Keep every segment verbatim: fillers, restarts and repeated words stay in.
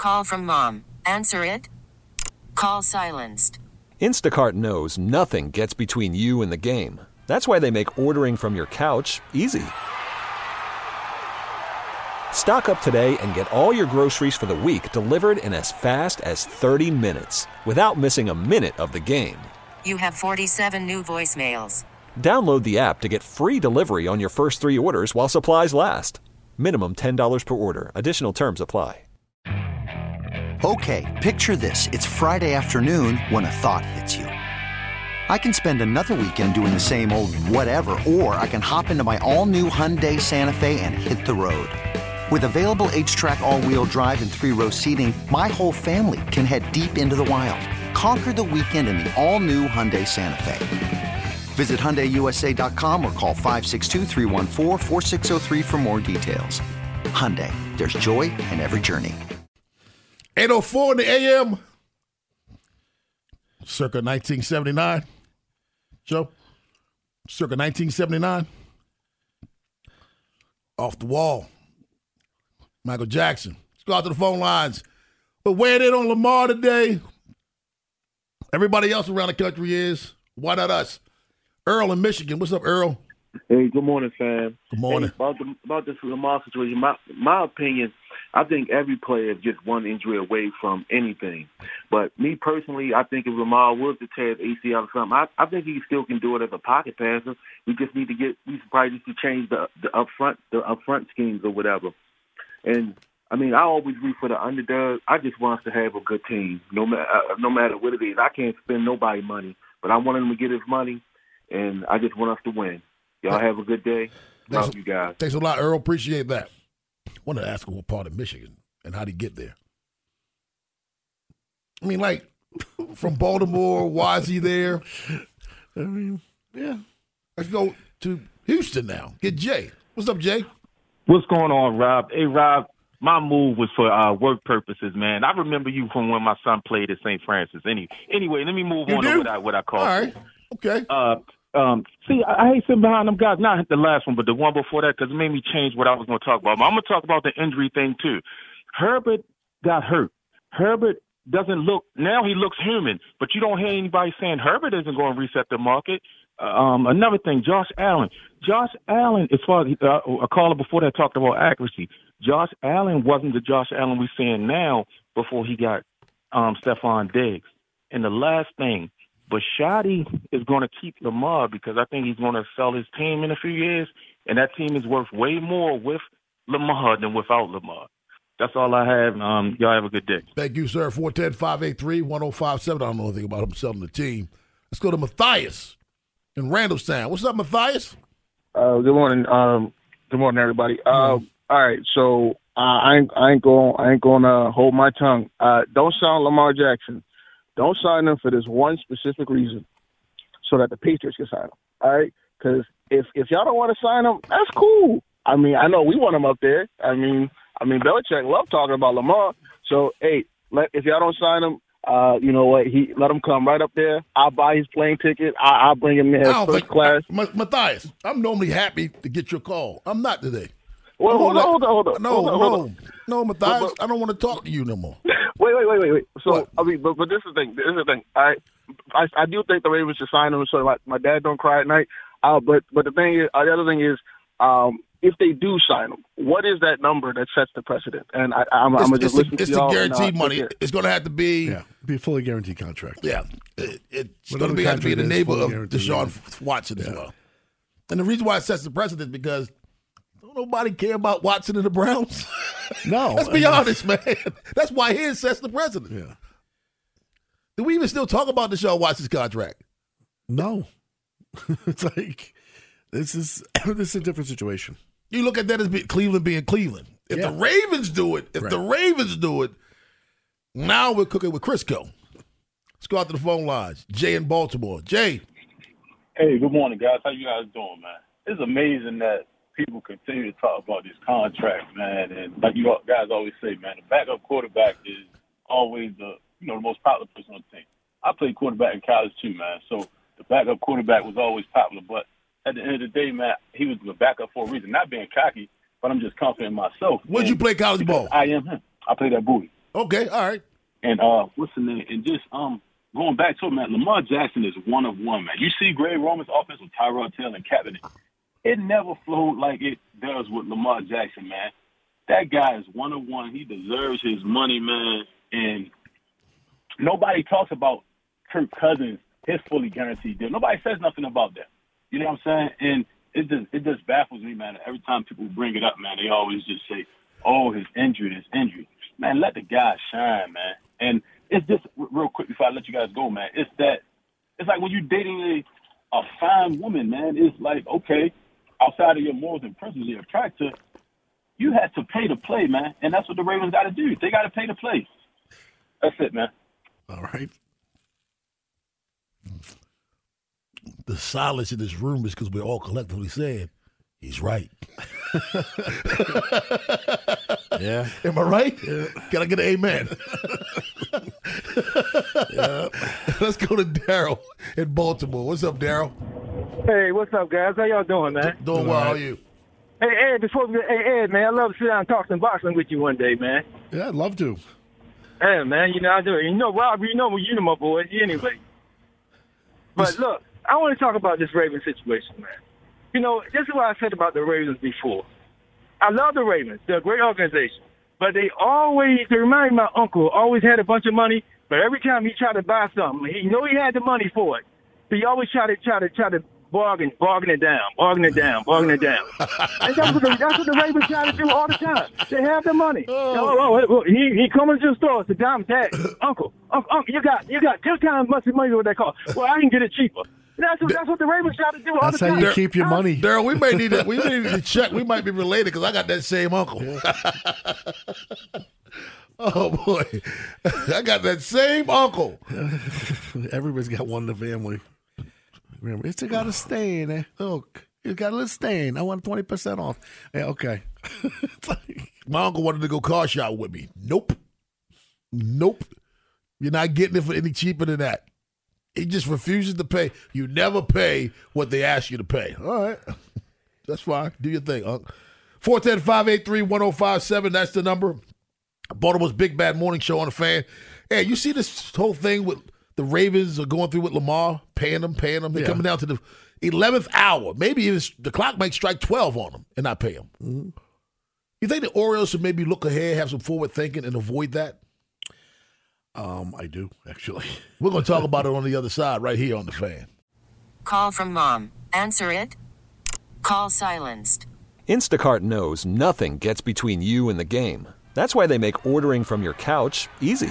Call from mom. Answer it. Call silenced. Instacart knows nothing gets between you and the game. That's why they make ordering from your couch easy. Stock up today and get all your groceries for the week delivered in as fast as thirty minutes without missing a minute of the game. You have forty-seven new voicemails. Download the app to get free delivery on your first three orders while supplies last. Minimum ten dollars per order. Additional terms apply. Okay, picture this. It's Friday afternoon when a thought hits you. I can spend another weekend doing the same old whatever, or I can hop into my all-new Hyundai Santa Fe and hit the road. With available H-Track all-wheel drive and three-row seating, my whole family can head deep into the wild. Conquer the weekend in the all-new Hyundai Santa Fe. Visit Hyundai U S A dot com or call five six two, three one four, four six zero three for more details. Hyundai, there's joy in every journey. eight oh four in the A M. Circa nineteen seventy-nine. Joe? Circa nineteen seventy-nine. Off the wall. Michael Jackson. Let's go out to the phone lines. But weighing in on Lamar today. Everybody else around the country is. Why not us? Earl in Michigan. What's up, Earl? Hey, good morning, fam. Good morning. Hey, about, the, about this Lamar situation, my, my opinion, I think every player is just one injury away from anything. But me personally, I think if Lamar was to tear his A C L or something, I, I think he still can do it as a pocket passer. We just need to get, we probably just to change the the upfront the upfront schemes or whatever. And I mean, I always root for the underdog. I just want us to have a good team, no matter uh, no matter what it is. I can't spend nobody money, but I want him to get his money, and I just want us to win. Y'all have a good day. Love Thanks, you guys. Thanks a lot, Earl. Appreciate that. I wanted to ask him what part of Michigan and how did he get there. I mean, like, from Baltimore, why is he there? I mean, yeah. Let's go to Houston now. Get Jay. What's up, Jay? What's going on, Rob? Hey, Rob, my move was for uh, work purposes, man. I remember you from when my son played at Saint Francis. Any, anyway, let me move you on do? to what I, what I call All right. Okay. Uh, um, see, I, I hate sitting behind them guys. Not the last one, but the one before that, because it made me change what I was going to talk about. But I'm going to talk about the injury thing, too. Herbert got hurt. Herbert doesn't look – now he looks human, but you don't hear anybody saying Herbert isn't going to reset the market. Um, another thing, Josh Allen. Josh Allen, as far as uh, a caller before that talked about accuracy, Josh Allen wasn't the Josh Allen we're seeing now before he got um, Stephon Diggs. And the last thing, Bisciotti is going to keep Lamar because I think he's going to sell his team in a few years, and that team is worth way more with Lamar than without Lamar. That's all I have. Um, y'all have a good day. Thank you, sir. four one zero, five eight three, one oh five seven. I don't know anything about him selling the team. Let's go to Matthias in Randallstown. What's up, Matthias? Uh, good morning. Um, good morning, everybody. Uh, all right, so uh, I ain't, I ain't going. I ain't going to hold my tongue. Uh, don't sign Lamar Jackson. Don't sign him for this one specific reason, so that the Patriots can sign him. All right, because if if y'all don't want to sign him, that's cool. I mean, I know we want him up there. I mean, I mean, Belichick loved talking about Lamar. So, hey, let, if y'all don't sign him, uh, you know what? He let him come right up there. I'll buy his plane ticket. I, I'll bring him there first think, class. I, Matthias, I'm normally happy to get your call. I'm not today. Well, hold on, hold on, hold on. No, hold on, no, hold on. no, Matthias, but, but, I don't want to talk to you no more. Wait, wait, wait, wait, wait. So, what? I mean, but, but this is the thing. This is the thing. I, I, I do think the Ravens should sign him so my, my dad don't cry at night. Uh, but, but the thing is, uh, the other thing is, um, if they do sign him, what is that number that sets the precedent? And I, I'm, I'm going to just listen a, to it's y'all. It's the guaranteed and, uh, money. It's going to have to be yeah, be a fully guaranteed contract. Yeah, it, it's going to be have to be in the neighborhood of Deshaun Watson yeah. as well. And the reason why it sets the precedent is because don't nobody care about Watson and the Browns. No, let's be honest, man. That's why his sets the precedent. Yeah. Do we even still talk about Deshaun Watson's contract? No, it's like this is this is a different situation. You look at that as be, Cleveland being Cleveland. If yeah. the Ravens do it, if right. the Ravens do it, now we're cooking with Crisco. Let's go out to the phone lines. Jay in Baltimore. Jay. Hey, good morning, guys. How you guys doing, man? It's amazing that people continue to talk about this contract, man. And like you guys always say, man, the backup quarterback is always the you know the most popular person on the team. I played quarterback in college too, man. So the backup quarterback was always popular, but at the end of the day, man, he was the backup for a reason. Not being cocky, but I'm just confident in myself. Where'd you play college ball? I am him. I played at Bowie. Okay, all right. And uh, what's the name? And just um, going back to it, man, Lamar Jackson is one of one, man. You see Greg Roman's offense with Tyrod Taylor and Kaepernick. It never flowed like it does with Lamar Jackson, man. That guy is one of one. He deserves his money, man. And nobody talks about Kirk Cousins, his fully guaranteed deal. Nobody says nothing about that. You know what I'm saying? And it just it just baffles me, man. Every time people bring it up, man, they always just say, oh, his injury, his injury. Man, let the guy shine, man. And it's just, real quick before I let you guys go, man, it's that, it's like when you're dating a, a fine woman, man, it's like, okay, outside of your morals and principles you're attracted to, you have to pay to play, man. And that's what the Ravens got to do. They got to pay to play. That's it, man. All right. The silence in this room is because we're all collectively saying, he's right. Yeah. Am I right? Yeah. Can I get an amen? Yeah. Let's go to Daryl in Baltimore. What's up, Daryl? Hey, what's up, guys? How y'all doing, man? Doing well. How are you? Hey, Ed, before we, hey, Ed, man, I'd love to sit down and talk some boxing with you one day, man. Yeah, I'd love to. Hey, man, you know I do. You know, Rob, you know you know my boys anyway. But look, I want to talk about this Ravens situation, man. You know, this is what I said about the Ravens before. I love the Ravens. They're a great organization. But they always, they remind me of my uncle, always had a bunch of money, but every time he tried to buy something, he knew he had the money for it. But he always tried to, try to, try to bargain, bargain it down, bargain it down, bargain it down. And that's what, the, that's what the Ravens try to do all the time. They have the money. Oh, oh, oh, he he comes to the store, sit down, Dad, Uncle, Uncle, Uncle, you got you got two times much money what they cost. Well, I can get it cheaper. That's what, that's what the Ravens try to do all that's the time. That's how you keep your money. Daryl, we may need to, we may need to check. We might be related because I got that same uncle. Oh, boy. I got that same uncle. Everybody's got one in the family. Remember, it's got a stain. Eh? Look, you got a little stain. I want twenty percent off. Yeah, okay. Like, my uncle wanted to go car shop with me. Nope. Nope. You're not getting it for any cheaper than that. He just refuses to pay. You never pay what they ask you to pay. All right. That's fine. Do your thing, Unc. four one zero, five eight three, one zero five seven. That's the number. Baltimore's Big Bad Morning Show on the Fan. Hey, you see this whole thing with the Ravens are going through with Lamar, paying them, paying them. They're yeah. coming down to the eleventh hour. Maybe even the clock might strike twelve on them and not pay them. Mm-hmm. You think the Orioles should maybe look ahead, have some forward thinking, and avoid that? Um, I do, actually. We're going to talk about it on the other side right here on the Fan. Call from mom. Answer it. Call silenced. Instacart knows nothing gets between you and the game. That's why they make ordering from your couch easy.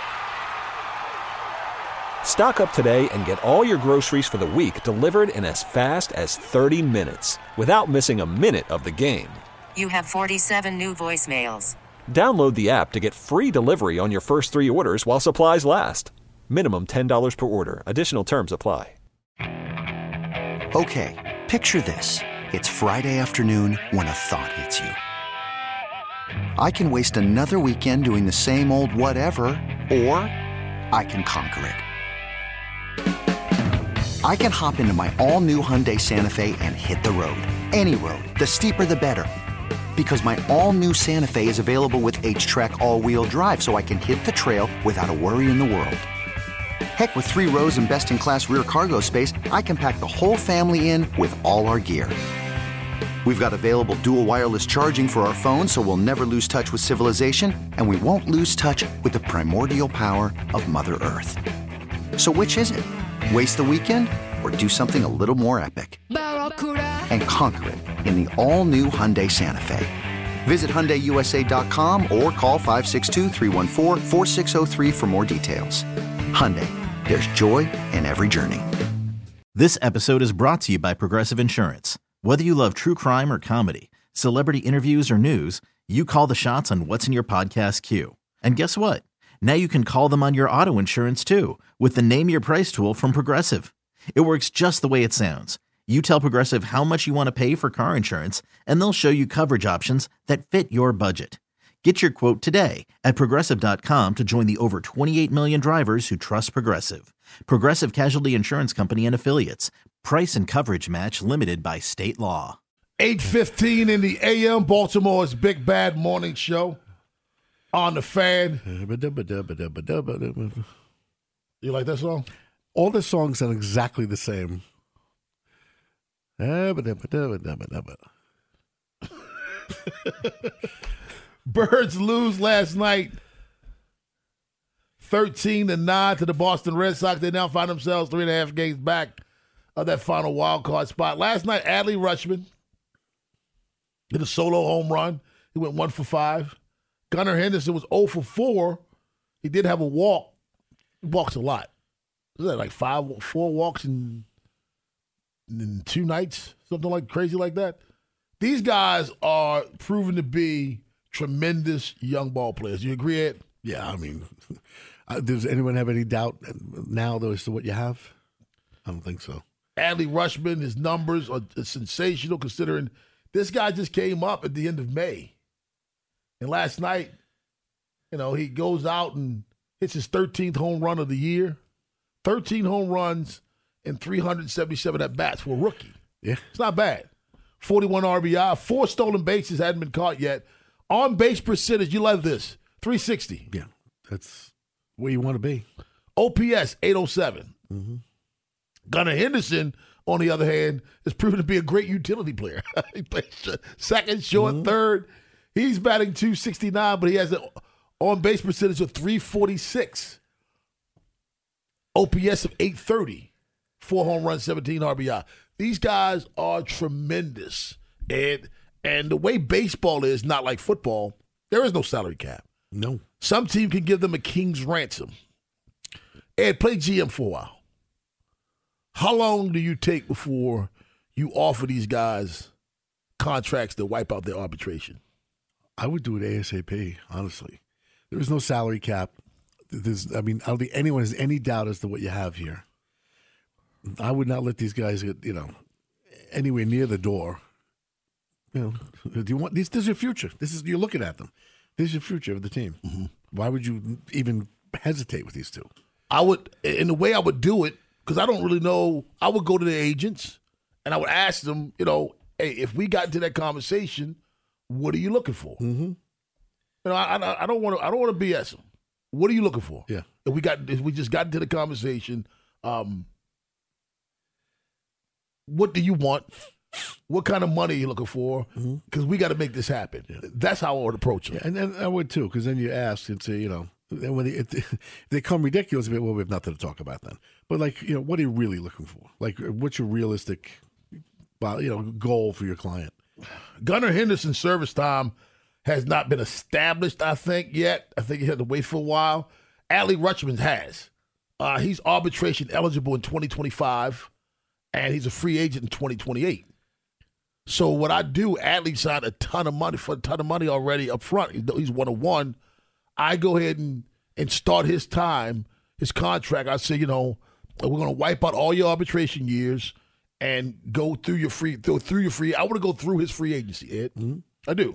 Stock up today and get all your groceries for the week delivered in as fast as thirty minutes without missing a minute of the game. You have forty-seven new voicemails. Download the app to get free delivery on your first three orders while supplies last. Minimum ten dollars per order. Additional terms apply. Okay, picture this. It's Friday afternoon when a thought hits you. I can waste another weekend doing the same old whatever, or I can conquer it. I can hop into my all-new Hyundai Santa Fe and hit the road. Any road. The steeper, the better. Because my all-new Santa Fe is available with H-Track all-wheel drive, so I can hit the trail without a worry in the world. Heck, with three rows and best-in-class rear cargo space, I can pack the whole family in with all our gear. We've got available dual wireless charging for our phones, so we'll never lose touch with civilization, and we won't lose touch with the primordial power of Mother Earth. So which is it? Waste the weekend or do something a little more epic? And conquer it in the all-new Hyundai Santa Fe. Visit Hyundai U S A dot com or call five six two, three one four, four six zero three for more details. Hyundai, there's joy in every journey. This episode is brought to you by Progressive Insurance. Whether you love true crime or comedy, celebrity interviews or news, you call the shots on what's in your podcast queue. And guess what? Now you can call them on your auto insurance too with the Name Your Price tool from Progressive. It works just the way it sounds. You tell Progressive how much you want to pay for car insurance, and they'll show you coverage options that fit your budget. Get your quote today at Progressive dot com to join the over twenty-eight million drivers who trust Progressive. Progressive Casualty Insurance Company and Affiliates. Price and coverage match limited by state law. eight fifteen in the A M, Baltimore's Big Bad Morning Show. On the Fan. You like that song? All the songs sound exactly the same. Birds lose last night, thirteen to nine to the Boston Red Sox. They now find themselves three and a half games back of that final wild card spot. Last night, Adley Rutschman did a solo home run. He went one for five. Gunnar Henderson was zero for four. He did have a walk. He walks a lot. Was that like five, four walks in, in two nights? Something like crazy like that. These guys are proven to be tremendous young ball players. You agree, Ed? Yeah, I mean, does anyone have any doubt now, though, as to what you have? I don't think so. Adley Rutschman, his numbers are sensational considering this guy just came up at the end of May. And last night, you know, he goes out and hits his thirteenth home run of the year. thirteen home runs and three hundred seventy-seven at-bats for a rookie. Yeah. It's not bad. forty-one R B I, four stolen bases, hadn't been caught yet. On-base percentage, you love this, three sixty. Yeah, that's where you want to be. O P S, eight oh seven. Mm-hmm. Gunnar Henderson, on the other hand, has proven to be a great utility player. He plays second, short, mm-hmm. third. He's batting two sixty-nine, but he has an on-base percentage of three forty-six. O P S of eight thirty. Four home runs, seventeen R B I. These guys are tremendous. And, and the way baseball is, not like football, there is no salary cap. No. Some team can give them a king's ransom. Ed, play G M for a while. How long do you take before you offer these guys contracts that wipe out their arbitration? I would do it ASAP, honestly. There is no salary cap. There's, I mean, I don't think anyone has any doubt as to what you have here. I would not let these guys get, you know, anywhere near the door. You know, do you want this? This is your future. This is you're looking at them. This is your future of the team. Mm-hmm. Why would you even hesitate with these two? I would, in the way I would do it, because I don't really know. I would go to the agents and I would ask them, you know, hey, if we got into that conversation, what are you looking for? Mm-hmm. You know, I, I, I don't want to. I don't want to B S them. What are you looking for? Yeah. If we got, if we just got into the conversation, um, what do you want? What kind of money are you looking for? Because mm-hmm. we got to make this happen. Yeah. That's how I would approach it. Yeah, and, and I would too, because then you ask and say, you know, and when they, if they, if they come ridiculous a bit, well, we have nothing to talk about then. But like, you know, what are you really looking for? Like, what's your realistic, you know, goal for your client? Gunnar Henderson's service time has not been established, I think, yet. I think he had to wait for a while. Adley Rutschman has. Uh, he's arbitration eligible in twenty twenty-five, and he's a free agent in twenty twenty-eight. So what I do, Adley signed a ton of money for a ton of money already up front. He's one of one. I go ahead and, and start his time, his contract. I say, you know, we're going to wipe out all your arbitration years and go through your free, through, through your free. I want to go through his free agency, Ed. Mm-hmm. I do.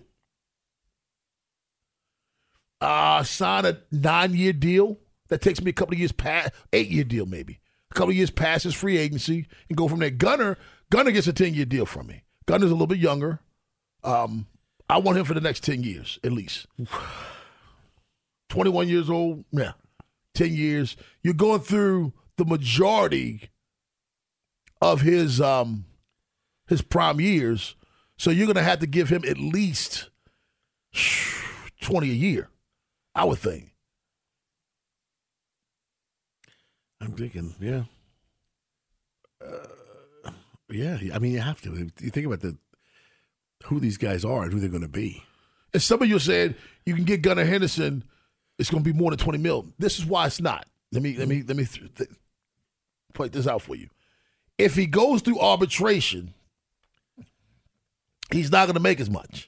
Uh, sign a nine-year deal. That takes me a couple of years past, eight-year deal maybe. A couple of years past his free agency and go from there. Gunnar, Gunnar gets a ten-year deal from me. Gunner's a little bit younger. Um, I want him for the next ten years at least. twenty-one years old, yeah, ten years. You're going through the majority of his um, his prime years, so you're going to have to give him at least twenty a year, I would think. I'm thinking, yeah. Uh, yeah, I mean, you have to. You think about the who these guys are and who they're going to be. And some of you said you can get Gunnar Henderson, it's going to be more than twenty mil. This is why it's not. Let me let me let me th- th- point this out for you. If he goes through arbitration, he's not going to make as much.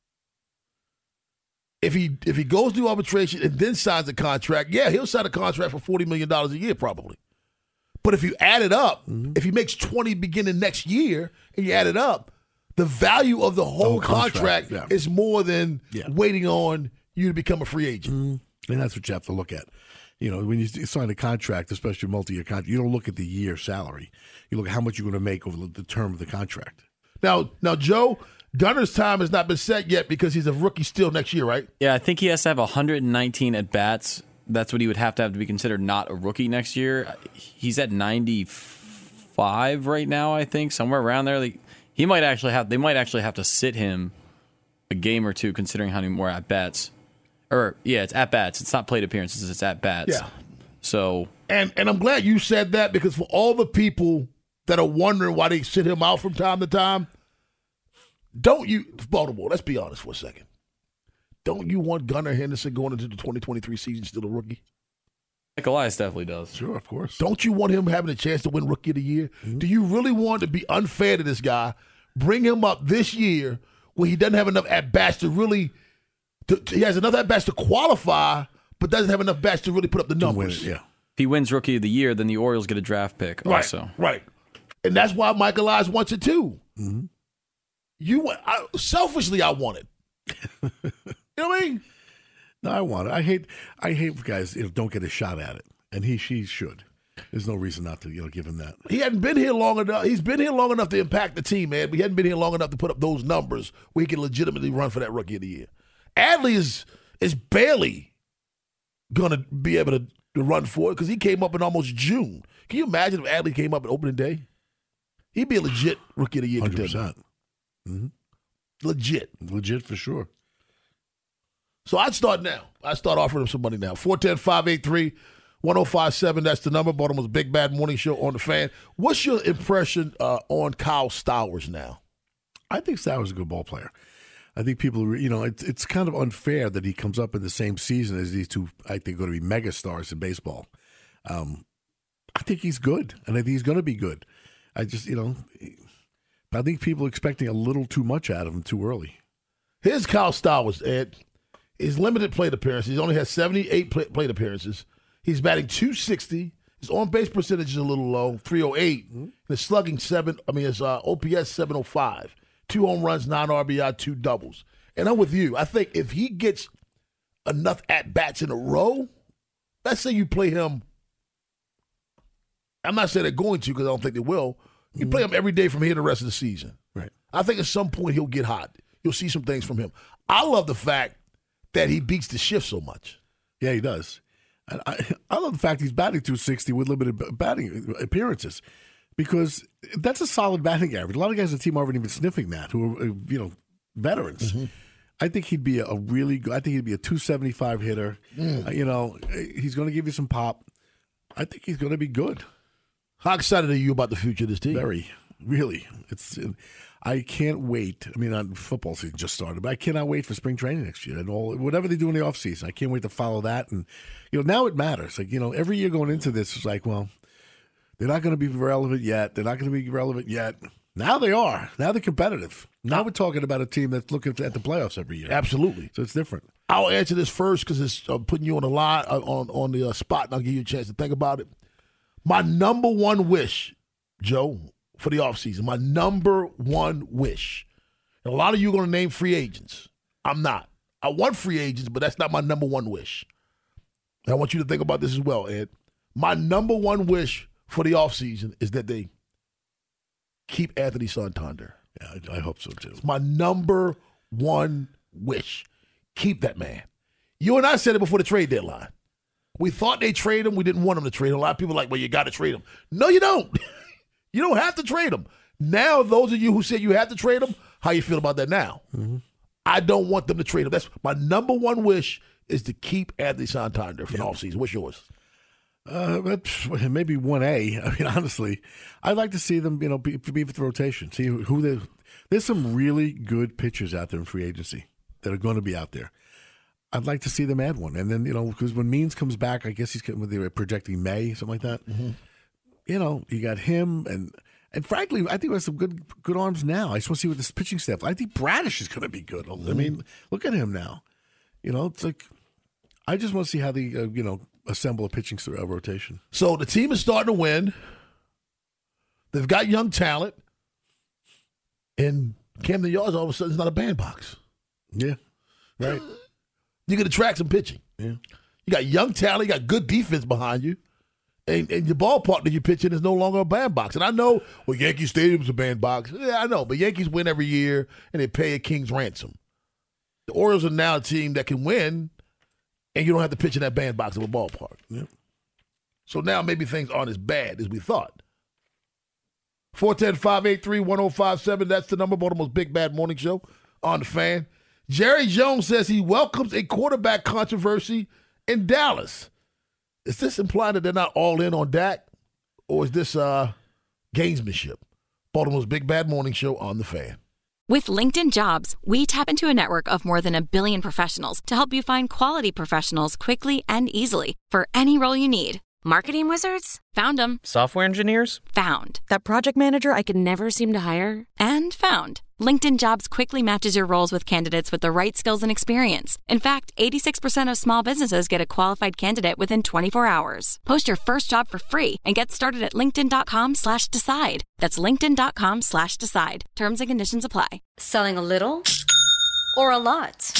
If he if he goes through arbitration and then signs a contract, yeah, he'll sign a contract for forty million dollars a year probably. But if you add it up, mm-hmm. if he makes twenty beginning next year and you add it up, the value of the whole, the whole contract, contract yeah. is more than yeah. waiting on you to become a free agent. Mm-hmm. And that's what you have to look at. You know, when you sign a contract, especially a multi-year contract, you don't look at the year salary. You look at how much you're going to make over the term of the contract. Now, now, Joe, Gunner's time has not been set yet because he's a rookie still next year, right? Yeah, I think he has to have one hundred nineteen at-bats. That's what he would have to have to be considered not a rookie next year. He's at ninety-five right now, I think, somewhere around there. Like, he might actually have. They might actually have to sit him a game or two, considering how many more at-bats. Or, yeah, it's at-bats. It's not plate appearances. It's at-bats. Yeah. So... And and I'm glad you said that, because for all the people that are wondering why they sit him out from time to time, don't you, Baltimore, let's be honest for a second. Don't you want Gunnar Henderson going into the twenty twenty-three season still a rookie? Like Elias definitely does. Sure, of course. Don't you want him having a chance to win Rookie of the Year? Mm-hmm. Do you really want to be unfair to this guy, bring him up this year when he doesn't have enough at-bats to really, to, to, he has enough at-bats to qualify, but doesn't have enough bats to really put up the numbers? It, yeah. If he wins Rookie of the Year, then the Orioles get a draft pick right, also. Right. And that's why Mike Elias wants it too. Mm-hmm. You want, I, selfishly, I want it. You know what I mean? No, I want it. I hate, I hate guys you know, don't get a shot at it, and he, she should. There's no reason not to, you know, give him that. He hadn't been here long enough. He's been here long enough to impact the team, man. But he hadn't been here long enough to put up those numbers where he can legitimately run for that Rookie of the Year. Adley is is barely gonna be able to, to run for it because he came up in almost June. Can you imagine if Adley came up at opening day? He'd be a legit Rookie of the Year one hundred contender. percent. Mm-hmm. Legit. Legit for sure. So I'd start now. I'd start offering him some money now. four one zero, five eight three, one zero five seven. That's the number. Baltimore's Big Bad Morning Show on the Fan. What's your impression uh, on Kyle Stowers now? I think Stowers is a good ball player. I think people, you know, it's it's kind of unfair that he comes up in the same season as these two, I think, going to be mega stars in baseball. Um, I think he's good, and I think he's going to be good. I just, you know, I think people are expecting a little too much out of him too early. Here's Kyle Stowers, Ed. His limited plate appearances. He only has seventy-eight plate appearances. He's batting two sixty. His on-base percentage is a little low, three oh eight. Mm-hmm. His slugging, seven. I mean, his uh, O P S, seven oh five. Two home runs, nine R B I, two doubles. And I'm with you. I think if he gets enough at-bats in a row, let's say you play him. I'm not saying they're going to because I don't think they will. You mm-hmm. play him every day from here the rest of the season. Right. I think at some point he'll get hot. You'll see some things from him. I love the fact that he beats the shift so much. Yeah, he does. And I, I love the fact he's batting two sixty with limited batting appearances because that's a solid batting average. A lot of guys on the team aren't even sniffing that, who are, you know, veterans. Mm-hmm. I think he'd be a really good, I think he'd be a two seventy-five hitter. Mm. Uh, you know, he's going to give you some pop. I think he's going to be good. How excited are you about the future of this team? Very, really. It's. I can't wait. I mean, football season just started, but I cannot wait for spring training next year and all whatever they do in the offseason. I can't wait to follow that. And you know, now it matters. Like you know, every year going into this, it's like, well, they're not going to be relevant yet. They're not going to be relevant yet. Now they are. Now they're competitive. Now we're talking about a team that's looking at the playoffs every year. Absolutely. So it's different. I'll answer this first because it's uh, putting you on the line uh, on on the uh, spot, and I'll give you a chance to think about it. My number one wish, Joe, for the offseason, my number one wish. And a lot of you are going to name free agents. I'm not. I want free agents, but that's not my number one wish. And I want you to think about this as well, Ed. My number one wish for the offseason is that they keep Anthony Santander. Yeah, I, I hope so, too. It's my number one wish. Keep that man. You and I said it before the trade deadline. We thought they trade him. We didn't want him to trade him. A lot of people are like, well, you got to trade him. No, you don't. You don't have to trade him. Now, those of you who said you have to trade him, how you feel about that now? Mm-hmm. I don't want them to trade him. That's my number one wish is to keep Anthony Santander for yeah. the offseason. What's yours? Uh, maybe one A. I mean, honestly, I'd like to see them, you know, be, be with the rotation. See who they. There's some really good pitchers out there in free agency that are going to be out there. I'd like to see them add one, and then you know, because when Means comes back, I guess he's they were projecting May, something like that. Mm-hmm. You know, you got him, and and frankly, I think we have some good good arms now. I just want to see what this pitching staff. I think Bradish is going to be good. Mm-hmm. I mean, look at him now. You know, it's like I just want to see how they uh, you know assemble a pitching uh, rotation. So the team is starting to win. They've got young talent, and Camden Yards all of a sudden is not a bandbox. Yeah, right. You can attract some pitching. Yeah, you got young talent. You got good defense behind you. And, and the ballpark that you pitch in is no longer a bandbox. And I know, well, Yankee Stadium's a bandbox. Yeah, I know, but Yankees win every year, and they pay a king's ransom. The Orioles are now a team that can win, and you don't have to pitch in that bandbox of a ballpark. Yep. So now maybe things aren't as bad as we thought. four one zero, five eight three, one zero five seven. That's the number. Baltimore's Big Bad Morning Show on the Fan. Jerry Jones says he welcomes a quarterback controversy in Dallas. Is this implying that they're not all in on Dak, or is this uh, gamesmanship? Baltimore's Big Bad Morning Show on the Fan. With LinkedIn Jobs, we tap into a network of more than a billion professionals to help you find quality professionals quickly and easily for any role you need. Marketing wizards? Found them. Software engineers? Found. That project manager I could never seem to hire? And found. LinkedIn Jobs quickly matches your roles with candidates with the right skills and experience. In fact, eighty-six percent of small businesses get a qualified candidate within twenty-four hours. Post your first job for free and get started at linkedin.com slash decide. That's linkedin.com slash decide. Terms and conditions apply. Selling a little or a lot?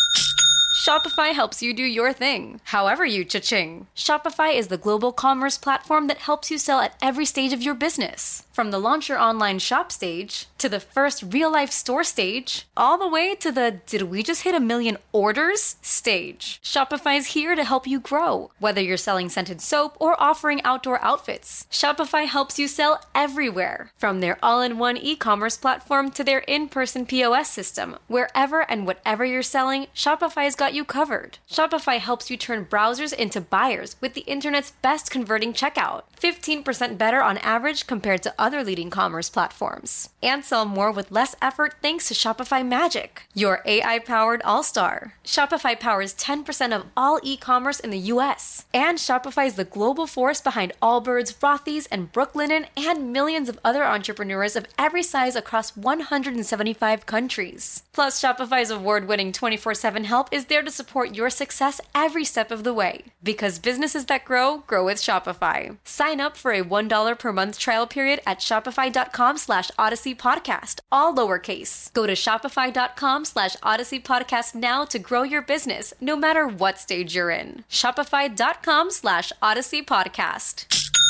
Shopify helps you do your thing, however you cha-ching. Shopify is the global commerce platform that helps you sell at every stage of your business. From the launch your online shop stage, to the first real-life store stage, all the way to the did we just hit a million orders stage. Shopify's here to help you grow. Whether you're selling scented soap or offering outdoor outfits, Shopify helps you sell everywhere. From their all-in-one e-commerce platform to their in-person P O S system, wherever and whatever you're selling, Shopify's got you covered. Shopify helps you turn browsers into buyers with the internet's best converting checkout. fifteen percent better on average compared to other leading commerce platforms. And sell more with less effort thanks to Shopify Magic, your A I-powered all-star. Shopify powers ten percent of all e-commerce in the U S. And Shopify is the global force behind Allbirds, Rothy's, and Brooklinen, and millions of other entrepreneurs of every size across one hundred seventy-five countries. Plus, Shopify's award-winning twenty-four seven help is there to support your success every step of the way. Because businesses that grow, grow with Shopify. Sign up for a one dollar per month trial period at shopify.com slash Odyssey Podcast, all lowercase. Go to shopify.com slash Odyssey Podcast now to grow your business, no matter what stage you're in. Shopify.com slash Odyssey Podcast.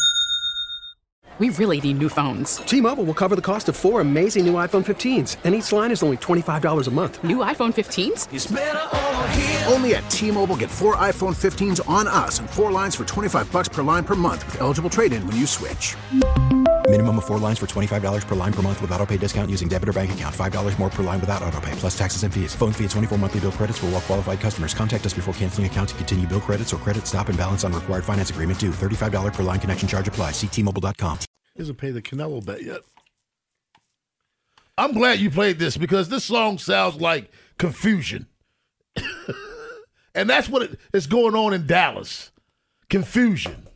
We really need new phones. T-Mobile will cover the cost of four amazing new iPhone fifteens, and each line is only twenty-five dollars a month. New iPhone fifteens? It's better over here. Only at T-Mobile, get four iPhone fifteens on us and four lines for twenty-five bucks per line per month with eligible trade-in when you switch. Minimum of four lines for twenty-five dollars per line per month with autopay discount using debit or bank account. five dollars more per line without autopay, plus taxes and fees. Phone fee at twenty-four monthly bill credits for well-qualified customers. Contact us before canceling account to continue bill credits or credit stop and balance on required finance agreement due. thirty-five dollars per line connection charge applies. See T Mobile dot com. He hasn't paid the Canelo bet yet. I'm glad you played this because this song sounds like confusion. And that's what it, is going on in Dallas. Confusion.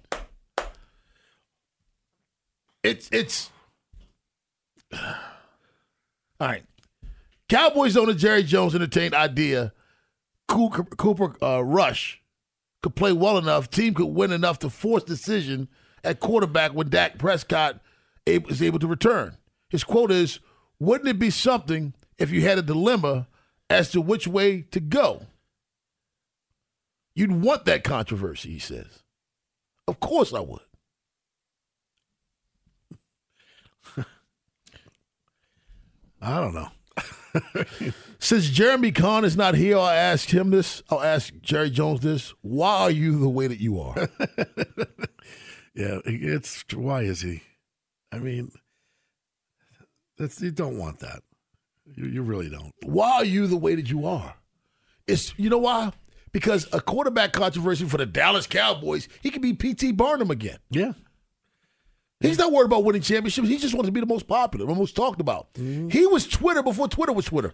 It's, it's, all right. Cowboys owner Jerry Jones entertained idea Cooper, Cooper uh, Rush could play well enough, team could win enough to force decision at quarterback when Dak Prescott is able to return. His quote is, "Wouldn't it be something if you had a dilemma as to which way to go? You'd want that controversy," he says. Of course I would. I don't know. Since Jeremy Kahn is not here, I'll ask him this. I'll ask Jerry Jones this. Why are you the way that you are? Yeah, it's why is he? I mean, that's you don't want that. You, you really don't. Why are you the way that you are? It's you know why? Because a quarterback controversy for the Dallas Cowboys, he could be P T Barnum again. Yeah. He's not worried about winning championships. He just wants to be the most popular, the most talked about. Mm-hmm. He was Twitter before Twitter was Twitter.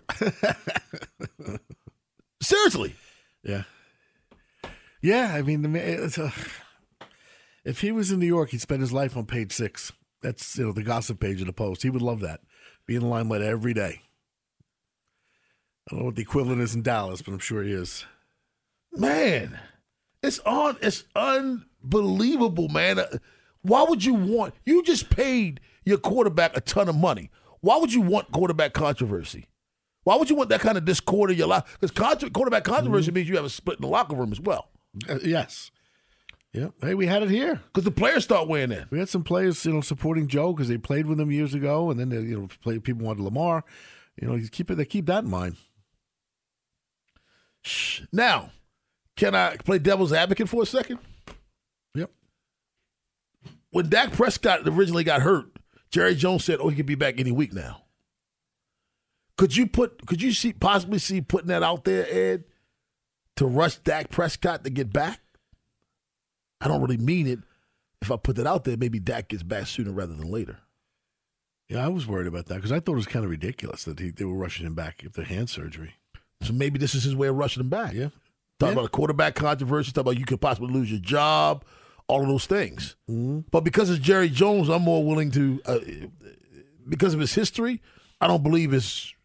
Seriously. Yeah. Yeah, I mean, the it's a, if he was in New York, he'd spend his life on page six. That's you know the gossip page of the Post. He would love that. Be in the limelight every day. I don't know what the equivalent is in Dallas, but I'm sure he is. Man, it's on. It's unbelievable, man. Why would you want? You just paid your quarterback a ton of money. Why would you want quarterback controversy? Why would you want that kind of discord in your life? Because contra- quarterback controversy mm-hmm. means you have a split in the locker room as well. Uh, yes. Yeah. Hey, we had it here because the players start weighing in. We had some players, you know, supporting Joe because they played with him years ago, and then they, you know, play, people wanted Lamar. You know, you keep it. They keep that in mind. Now, can I play devil's advocate for a second? Yep. When Dak Prescott originally got hurt, Jerry Jones said, "Oh, he could be back any week now." Could you put? Could you see possibly see putting that out there, Ed, to rush Dak Prescott to get back? I don't really mean it. If I put that out there, maybe Dak gets back sooner rather than later. Yeah, I was worried about that because I thought it was kind of ridiculous that he, they were rushing him back after hand surgery. So maybe this is his way of rushing him back. Yeah. Talk yeah. about a quarterback controversy, talk about you could possibly lose your job, all of those things. Mm-hmm. But because it's Jerry Jones, I'm more willing to, uh, because of his history, I don't believe it's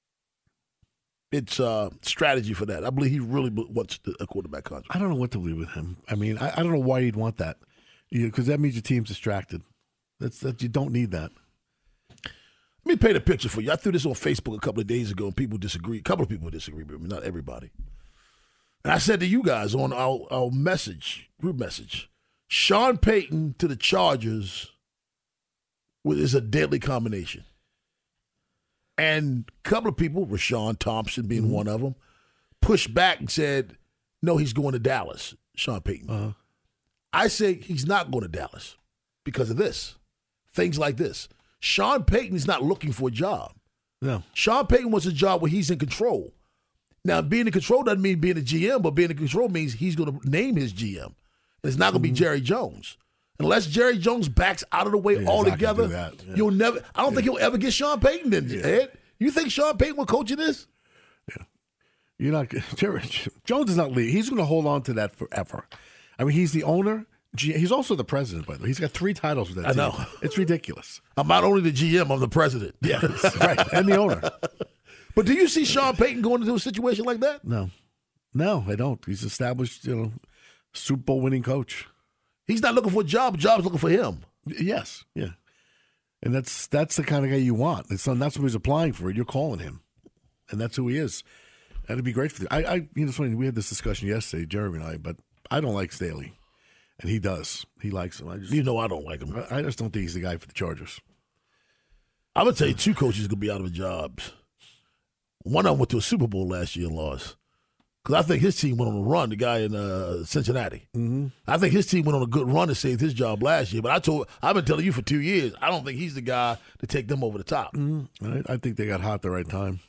it's uh, strategy for that. I believe he really wants a quarterback contract. I don't know what to believe with him. I mean, I, I don't know why he'd want that, because that means your team's distracted. That's that you don't need that. Let me paint a picture for you. I threw this on Facebook a couple of days ago, and people disagree. A couple of people disagree with me, not everybody. And I said to you guys on our, our message, group message, Sean Payton to the Chargers is a deadly combination. And a couple of people, Rashawn Thompson being mm-hmm. one of them, pushed back and said, no, he's going to Dallas, Sean Payton. Uh-huh. I say he's not going to Dallas because of this. Things like this. Sean Payton is not looking for a job. No. Sean Payton wants a job where he's in control. Now, being in control doesn't mean being a G M, but being in control means he's going to name his G M. And it's not going to mm-hmm. be Jerry Jones. Unless Jerry Jones backs out of the way yeah, altogether, yeah. you'll never. I don't yeah. think he'll ever get Sean Payton in yeah. Ed. You think Sean Payton will coach in this? Yeah. You're not. Jerry Jones is not leaving. He's going to hold on to that forever. I mean, he's the owner. He's also the president, by the way. He's got three titles with that I team. know. It's ridiculous. I'm not only the G M, I'm the president. Yes, right, and the owner. But do you see Sean Payton going into a situation like that? No. No, I don't. He's established, you know, Super Bowl winning coach. He's not looking for a job. A job's looking for him. Yes, yeah. And that's that's the kind of guy you want. It's not, that's what he's applying for. You're calling him. And that's who he is. That'd be great for you. I, I you know, it's funny, we had this discussion yesterday, Jeremy and I, but I don't like Staley. And he does. He likes him. I just, you know I don't like him. I, I just don't think he's the guy for the Chargers. I'm going to tell you, two coaches are going to be out of jobs. One of them went to a Super Bowl last year and lost. Because I think his team went on a run, the guy in uh, Cincinnati. Mm-hmm. I think his team went on a good run and saved his job last year. But I told, I've been telling you for two years, I don't think he's the guy to take them over the top. Mm-hmm. I, I think they got hot at the right time.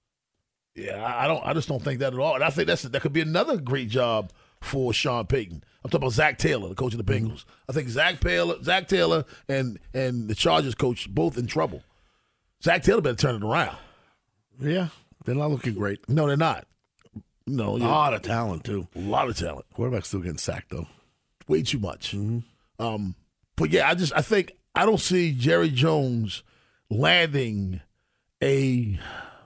Yeah, I don't. I just don't think that at all. And I think that's that could be another great job for Sean Payton. I'm talking about Zach Taylor, the coach of the Bengals. Mm-hmm. I think Zach Taylor, Zach Taylor, and and the Chargers coach both in trouble. Zach Taylor better turn it around. Yeah, they're not looking great. No, they're not. No, a lot of talent too. A lot of talent. Quarterback's still getting sacked though. Way too much. Mm-hmm. Um, but yeah, I just I think I don't see Jerry Jones landing a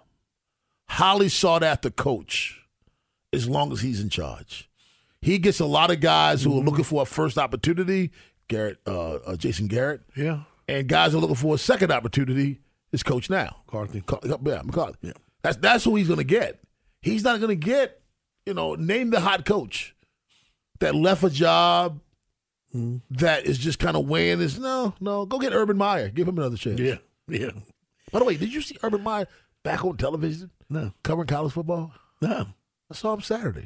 highly sought after coach as long as he's in charge. He gets a lot of guys who mm-hmm. are looking for a first opportunity, Garrett, uh, uh, Jason Garrett. Yeah. And guys are looking for a second opportunity, his coach now. McCarthy. Yeah, McCarthy. Yeah. That's, that's who he's going to get. He's not going to get, you know, name the hot coach that left a job mm-hmm. that is just kind of weighing his, no, no, go get Urban Meyer. Give him another chance. Yeah, yeah. By the way, did you see Urban Meyer back on television? No. Covering college football? No. I saw him Saturday.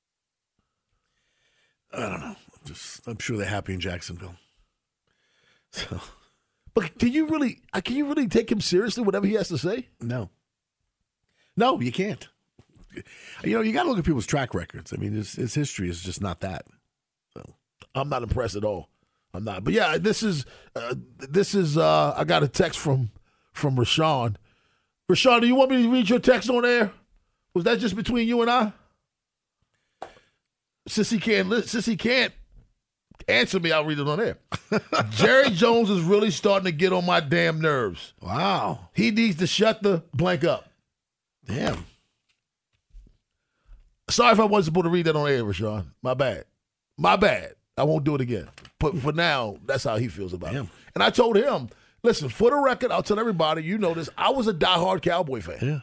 I don't know. Just, I'm sure they're happy in Jacksonville. So, but can you really? Can you really take him seriously? Whatever he has to say? No. No, you can't. You know, you got to look at people's track records. I mean, his, his history is just not that. So, I'm not impressed at all. I'm not. But yeah, this is uh, this is. Uh, I got a text from from Rashawn. Rashawn, do you want me to read your text on air? Was that just between you and I? Since he can't, since he can't answer me, I'll read it on air. Jerry Jones is really starting to get on my damn nerves. Wow. He needs to shut the blank up. Damn. Sorry if I wasn't supposed to read that on air, Rashawn. My bad. My bad. I won't do it again. But for now, that's how he feels about Damn. it. And I told him, listen, for the record, I'll tell everybody, you know this, I was a diehard Cowboy fan. Yeah.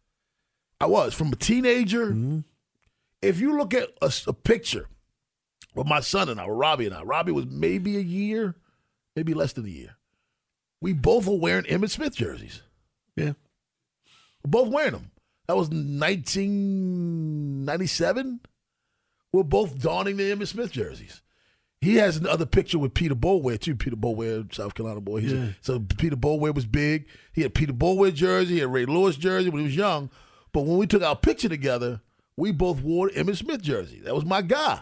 I was. From a teenager. Mm-hmm. If you look at a, a picture Well, my son and I, Robbie and I. Robbie was maybe a year, maybe less than a year. We both were wearing Emmitt Smith jerseys. Yeah. We're both wearing them. That was nineteen ninety-seven. We're both donning the Emmitt Smith jerseys. He has another picture with Peter Boulware, too. Peter Boulware, South Carolina boy. He's Yeah. a, so Peter Boulware was big. He had Peter Boulware jersey. He had Ray Lewis jersey when he was young. But when we took our picture together, we both wore the Emmitt Smith jersey. That was my guy.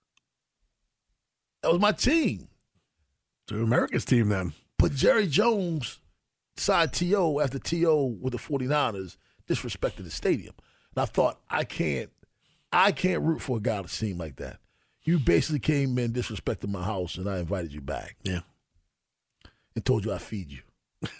That was my team. To America's team then. But Jerry Jones signed T O after T O with the 49ers disrespected the stadium. And I thought, I can't, I can't root for a guy that seemed like that. You basically came in, disrespected my house, and I invited you back. Yeah. And told you I feed you.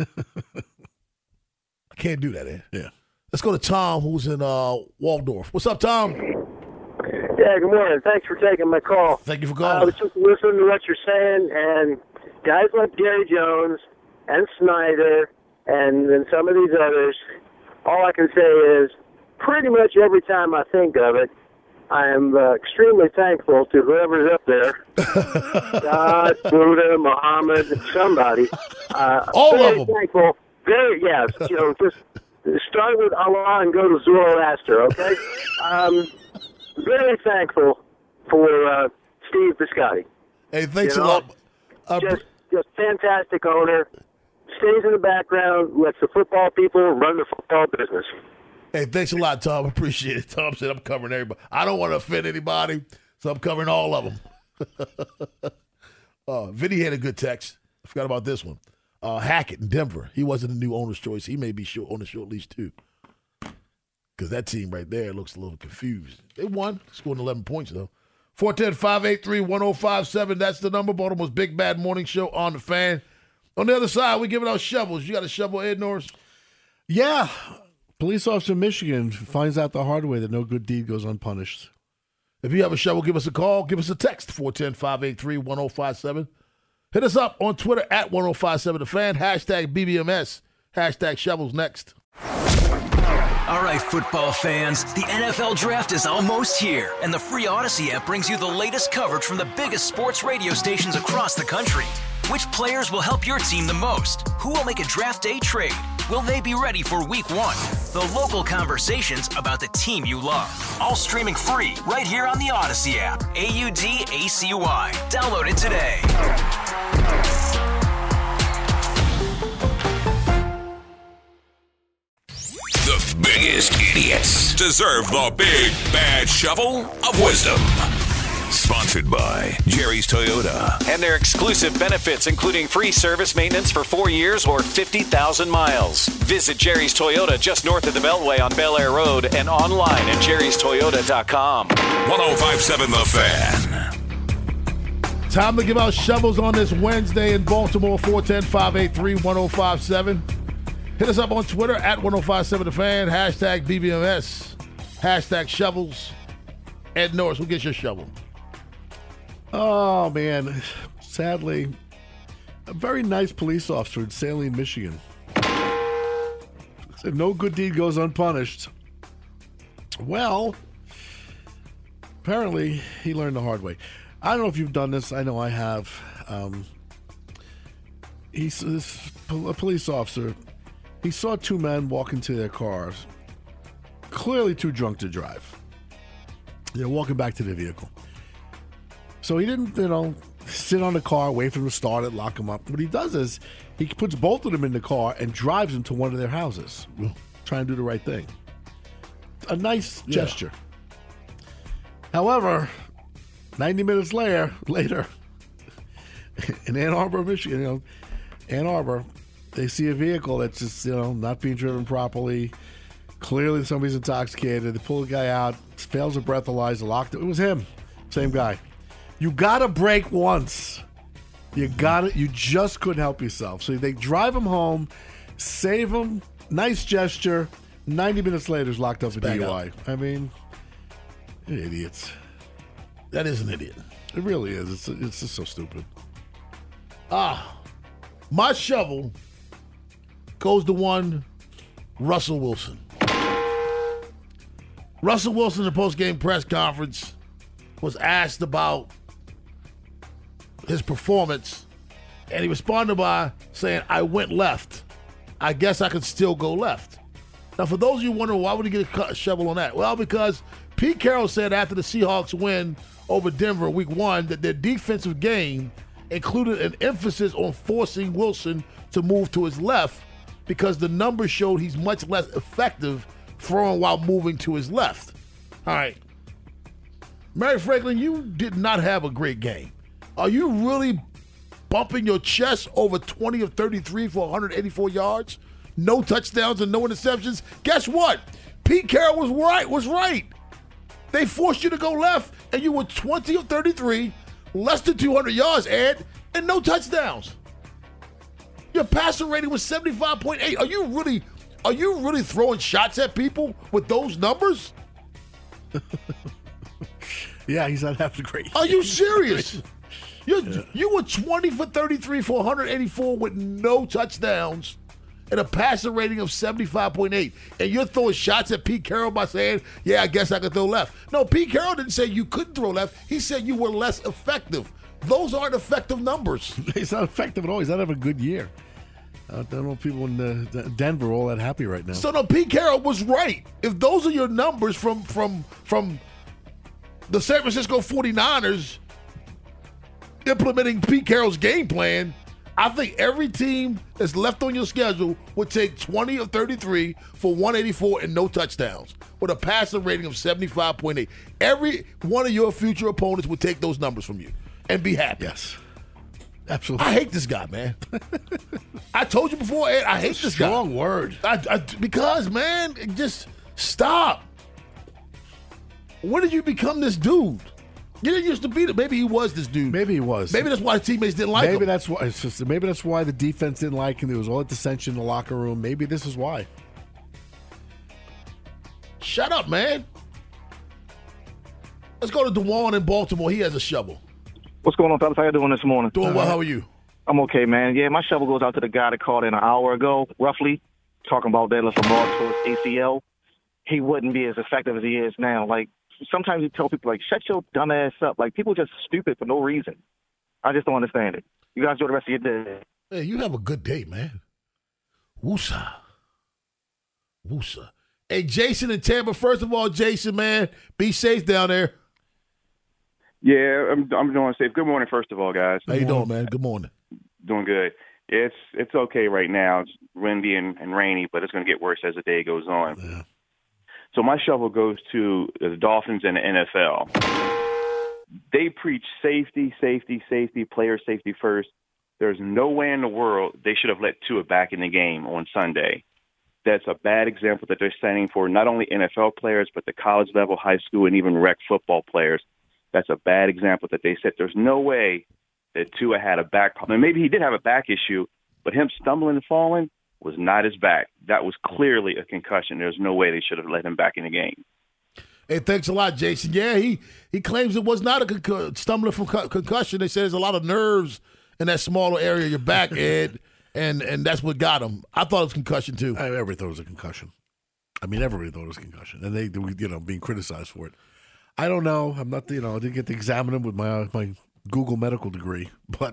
I can't do that, eh? Yeah. Let's go to Tom, who's in uh, Waldorf. What's up, Tom? Yeah, good morning. Thanks for taking my call. Thank you for calling. I was just listening to what you're saying, and guys like Gary Jones and Snyder and, and some of these others, all I can say is pretty much every time I think of it, I am uh, extremely thankful to whoever's up there, God, Buddha, Muhammad, somebody. Uh, all very of them. Thankful. Very, yes. You know, just start with Allah and go to Zoroaster, okay? Um, very thankful for uh, Steve Biscotti. Hey, thanks You a know, lot. Uh, just, just fantastic owner. Stays in the background, lets the football people run the football business. Hey, thanks a lot, Tom. Appreciate it. Tom said I'm covering everybody. I don't want to offend anybody, so I'm covering all of them. uh, Vinny had a good text. I forgot about this one. Uh, Hackett in Denver. He wasn't a new owner's choice. He may be short, on the short leash, too. Because that team right there looks a little confused. They won. Scored eleven points, though. four one zero, five eight three, one zero five seven. That's the number. Baltimore's Big Bad Morning Show on the Fan. On the other side, we're giving out shovels. You got a shovel, Ed Norris? Yeah. Police officer in Michigan finds out the hard way that no good deed goes unpunished. If you have a shovel, give us a call. Give us a text, four one zero, five eight three, one zero five seven. Hit us up on Twitter at one zero five seven The Fan. Hashtag B B M S. Hashtag shovels next. All right, football fans, the N F L Draft is almost here, and the free Odyssey app brings you the latest coverage from the biggest sports radio stations across the country. Which players will help your team the most? Who will make a draft day trade? Will they be ready for week one? The local conversations about the team you love. All streaming free right here on the Odyssey app. A U D A C Y. Download it today. The biggest idiots deserve the big bad shovel of wisdom. Sponsored by Jerry's Toyota. And their exclusive benefits, including free service maintenance for four years or fifty thousand miles. Visit Jerry's Toyota just north of the Beltway on Bel Air Road and online at jerrys toyota dot com. one oh five seven The Fan. Time to give out shovels on this Wednesday in Baltimore, four one zero, five eight three, one zero five seven. Hit us up on Twitter at one oh five seven The Fan. Hashtag B B M S. Hashtag shovels. Ed Norris, who gets your shovel? Oh, man. Sadly, a very nice police officer in Saline, Michigan. Said no good deed goes unpunished. Well, apparently he learned the hard way. I don't know if you've done this. I know I have. Um, he's this, a police officer. He saw two men walk into their cars, clearly too drunk to drive. They're walking back to their vehicle. So he didn't, you know, sit on the car, wait for them to start it, lock them up. What he does is he puts both of them in the car and drives them to one of their houses, trying to do the right thing. A nice Yeah. gesture. However, ninety minutes later, later, in Ann Arbor, Michigan, you know, Ann Arbor, they see a vehicle that's just, you know, not being driven properly. Clearly somebody's intoxicated. They pull the guy out, fails to breathalyze, locked it. It was him. Same guy. You gotta brake once. You gotta, you just couldn't help yourself. So they drive him home, save him, nice gesture. ninety minutes later, he's locked up for D U I. up. I mean, idiots. That is an idiot. It really is. It's, it's just so stupid. Ah, my shovel goes to one Russell Wilson. Russell Wilson in the post-game press conference was asked about his performance, and he responded by saying, I went left. I guess I could still go left. Now, for those of you wondering, why would he get a shovel on that? Well, because Pete Carroll said after the Seahawks win over Denver week one that their defensive game included an emphasis on forcing Wilson to move to his left because the numbers showed he's much less effective throwing while moving to his left. All right. Mary Franklin, you did not have a great game. Are you really bumping your chest over twenty of thirty-three for one hundred eighty-four yards? No touchdowns and no interceptions? Guess what? Pete Carroll was right, was right. They forced you to go left, and you were twenty of thirty-three, less than two hundred yards, Ed, and no touchdowns. Your passer rating was seventy-five point eight. Are you really, are you really throwing shots at people with those numbers? Yeah, he's not having a great. Are you serious? You yeah. you were twenty for thirty-three for one hundred eighty-four with no touchdowns and a passer rating of seventy-five point eight. And you're throwing shots at Pete Carroll by saying, yeah, I guess I could throw left. No, Pete Carroll didn't say you couldn't throw left. He said you were less effective. Those aren't effective numbers. He's not effective at all. He's not having a good year. I don't know if people in uh, Denver are all that happy right now. So, no, Pete Carroll was right. If those are your numbers from from from the San Francisco forty-niners implementing Pete Carroll's game plan, I think every team that's left on your schedule would take twenty of thirty-three for one eighty-four and no touchdowns with a passer rating of seventy-five point eight. Every one of your future opponents would take those numbers from you and be happy. Yes. Absolutely. I hate this guy, man. I told you before, Ed, I hate this guy. Strong word. I, I, because, man, just stop. When did you become this dude? You didn't used to be. Maybe he was this dude. Maybe he was. Maybe that's why the teammates didn't like maybe him. That's why, it's just, maybe that's why the defense didn't like him. There was all that dissension in the locker room. Maybe this is why. Shut up, man. Let's go to DeJuan in Baltimore. He has a shovel. What's going on, fellas? How you doing this morning? Doing well. How are you? I'm okay, man. Yeah, my shovel goes out to the guy that called in an hour ago, roughly, talking about Dallas Lamar towards A C L. He wouldn't be as effective as he is now. Like, sometimes you tell people, like, shut your dumb ass up. Like, people just stupid for no reason. I just don't understand it. You guys enjoy the rest of your day. Hey, you have a good day, man. Woosa. Woosa. Hey, Jason in Tampa. First of all, Jason, man, be safe down there. Yeah, I'm I'm doing safe. Good morning, first of all, guys. How you doing, man? Good morning. Doing good. It's it's okay right now. It's windy and, and rainy, but it's going to get worse as the day goes on. Yeah. So my shovel goes to the Dolphins and the N F L. They preach safety, safety, safety, player safety first. There's no way in the world they should have let Tua back in the game on Sunday. That's a bad example that they're setting for not only N F L players, but the college level, high school, and even rec football players. That's a bad example that they set. There's no way that Tua had a back problem. Maybe he did have a back issue, but him stumbling and falling was not his back. That was clearly a concussion. There's no way they should have let him back in the game. Hey, thanks a lot, Jason. Yeah, he, he claims it was not a concu- stumbling from co- concussion. They said there's a lot of nerves in that smaller area of your back, Ed, and, and that's what got him. I thought it was concussion, too. I, everybody thought it was a concussion. I mean, everybody thought it was a concussion, and they, you know, being criticized for it. I don't know. I'm not, you know, I didn't get to examine him with my uh, my Google medical degree, but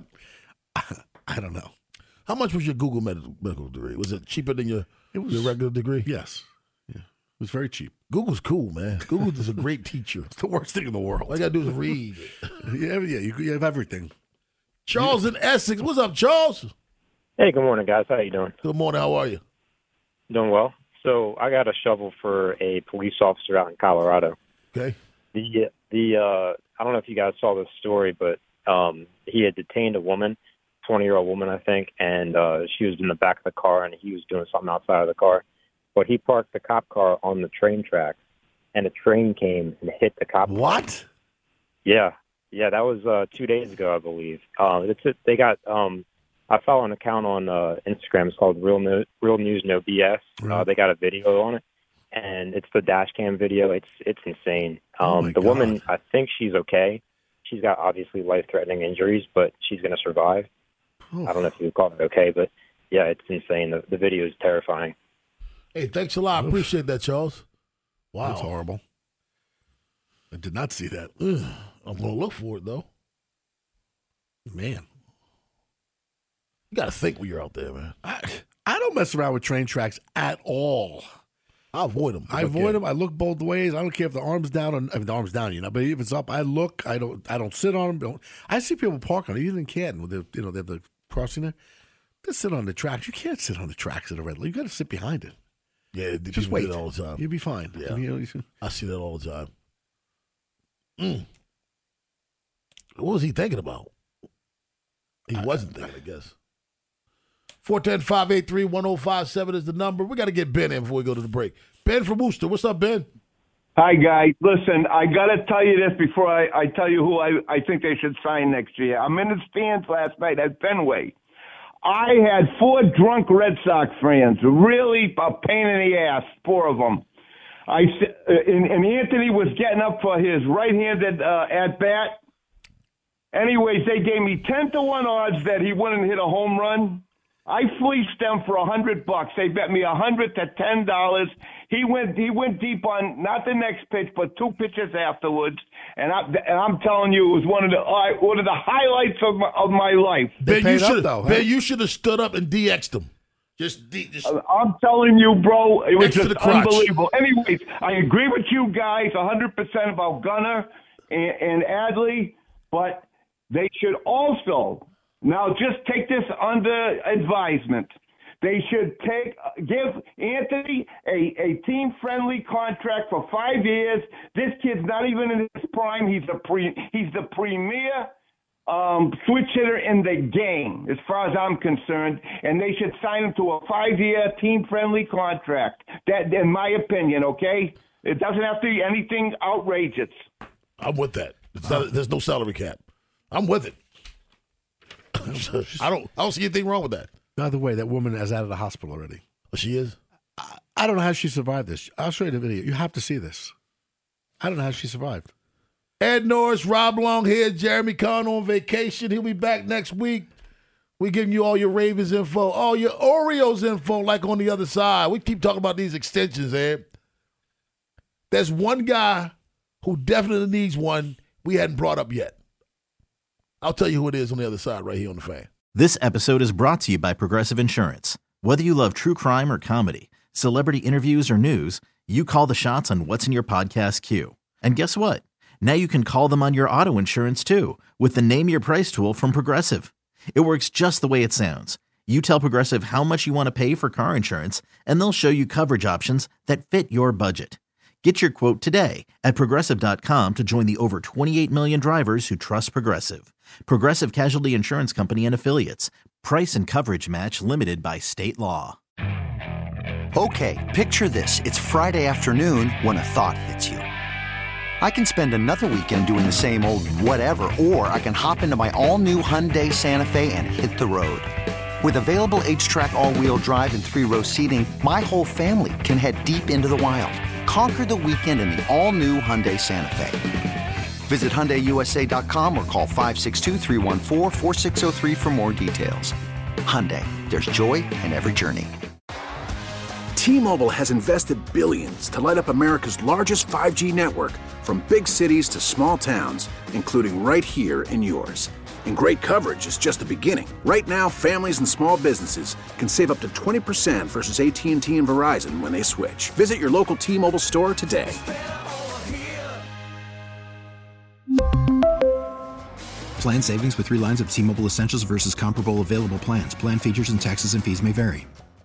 I don't know. How much was your Google medical, medical degree? Was it cheaper than your, it was, your regular degree? Yes. Yeah. It was very cheap. Google's cool, man. Google is a great teacher. It's the worst thing in the world. All you got to do is read. yeah, yeah, you, you have everything. Charles in Essex. What's up, Charles? Hey, good morning, guys. How you doing? Good morning. How are you? Doing well. So I got a shovel for a police officer out in Colorado. Okay. The the uh, I don't know if you guys saw this story, but um, he had detained a woman, twenty-year-old woman, I think, and uh, she was in the back of the car, and he was doing something outside of the car. But he parked the cop car on the train tracks, and a train came and hit the cop car. What? Yeah, yeah, that was uh, two days ago, I believe. Uh, it's it, they got. Um, I follow an account on uh, Instagram. It's called Real No, Real News No B S. Right. Uh, they got a video on it. And it's the dash cam video. It's it's insane. Um, oh the God. woman, I think she's okay. She's got obviously life-threatening injuries, but she's going to survive. Oof. I don't know if you would call it okay, but yeah, it's insane. The, the video is terrifying. Hey, thanks a lot. I appreciate that, Charles. Wow. That's horrible. I did not see that. Ugh. I'm going to look for it, though. Man. You got to think when you're out there, man. I, I don't mess around with train tracks at all. I avoid them. I avoid them. I look both ways. I don't care if the arm's down or I mean, the arm's down, you know. But if it's up, I look. I don't. I don't sit on them. Don't, I see people park on it, even in Canton, with the, you know, they have the crossing there. They sit on the tracks. You can't sit on the tracks at a red light. You got to sit behind it. Yeah, just wait. Do that all the time. You'll be fine. Yeah, you know, you, I see that all the time. Mm. What was he thinking about? He wasn't thinking, I guess. four one zero, five eight three, one zero five seven is the number. We got to get Ben in before we go to the break. Ben from Worcester. What's up, Ben? Hi, guys. Listen, I got to tell you this before I, I tell you who I, I think they should sign next year. I'm in the stands last night at Fenway. I had four drunk Red Sox fans, really a pain in the ass, four of them. I, and, and Anthony was getting up for his right-handed uh, at-bat. Anyways, they gave me ten to one odds that he wouldn't hit a home run. I fleeced them for a hundred bucks. They bet me a hundred to ten dollars. He went he went deep on not the next pitch, but two pitches afterwards. And, I, and I'm telling you, it was one of the uh, one of the highlights of my, of my life. Ben, you should Ben, you should have stood up and D X'd him. Just, D, just I'm telling you, bro, it was X to just the crotch. unbelievable. Anyways, I agree with you guys one hundred percent about Gunnar and, and Adley, but they should also. Now, just take this under advisement. They should take give Anthony a, a team-friendly contract for five years. This kid's not even in his prime. He's the pre, he's the premier um, switch hitter in the game, as far as I'm concerned. And they should sign him to a five-year team-friendly contract. That, in my opinion, okay? It doesn't have to be anything outrageous. I'm with that. It's not, there's no salary cap. I'm with it. I don't. I don't see anything wrong with that. By the way, that woman is out of the hospital already. Oh, she is. I, I don't know how she survived this. I'll show you the video. You have to see this. I don't know how she survived. Ed Norris, Rob Long here, Jeremy Kahn on vacation. He'll be back next week. We're giving you all your Ravens info, all your Orioles info, like on the other side. We keep talking about these extensions, Ed. There's one guy who definitely needs one we hadn't brought up yet. I'll tell you who it is on the other side right here on the Fan. This episode is brought to you by Progressive Insurance. Whether you love true crime or comedy, celebrity interviews or news, you call the shots on what's in your podcast queue. And guess what? Now you can call them on your auto insurance too with the Name Your Price tool from Progressive. It works just the way it sounds. You tell Progressive how much you want to pay for car insurance, and they'll show you coverage options that fit your budget. Get your quote today at Progressive dot com to join the over twenty-eight million drivers who trust Progressive. Progressive Casualty Insurance Company and Affiliates. Price and coverage match limited by state law. Okay, picture this. It's Friday afternoon when a thought hits you. I can spend another weekend doing the same old whatever, or I can hop into my all-new Hyundai Santa Fe and hit the road. With available H-Track all-wheel drive and three-row seating, my whole family can head deep into the wild. Conquer the weekend in the all-new Hyundai Santa Fe. Visit Hyundai U S A dot com or call five six two, three one four, four six zero three for more details. Hyundai, there's joy in every journey. T-Mobile has invested billions to light up America's largest five G network, from big cities to small towns, including right here in yours. And great coverage is just the beginning. Right now, families and small businesses can save up to twenty percent versus A T and T and Verizon when they switch. Visit your local T-Mobile store today. Plan savings with three lines of T-Mobile Essentials versus comparable available plans. Plan features and taxes and fees may vary.